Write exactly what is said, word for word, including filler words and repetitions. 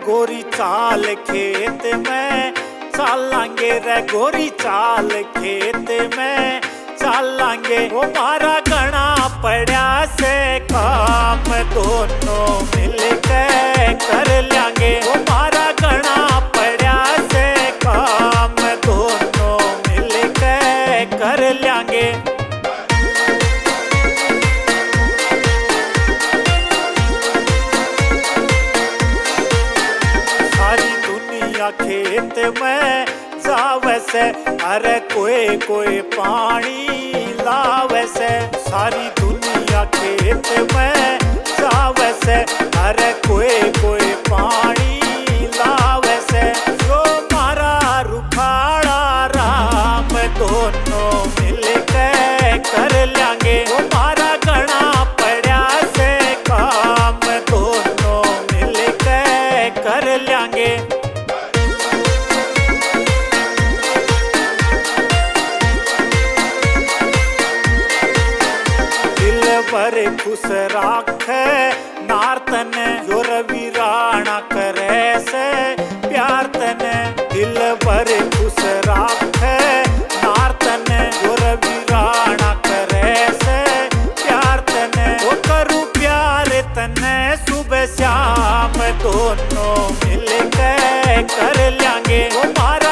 गोरी चाल खेत में, चालांगे रे गोरी चाल खेत में चालांगे। वो मारा घना पड़ा से काम दोनों मिलके कर लेंगे। वो मारा घना पड़ा से काम दोनों मिलके कर लेंगे। खेत में जावे से अरे कोई कोई पानी लावे से। सारी दुनिया खेत में जावे से अरे कोई कोई पानी लावे से। जो मारा रुखाड़ा राम दोनों मिलके कर लेंगे। वो मारा घना पड़ा से काम दोनों मिलके कर लेंगे। पर खुश राखे नार तने जो रविराणा करे से प्यार तने। दिल पर खुश राखे नार तने जो रविराणा करे से प्यार तने। वो करूँ प्यार तने सुबह शाम दोनों मिलके कर लेंगे। वो मार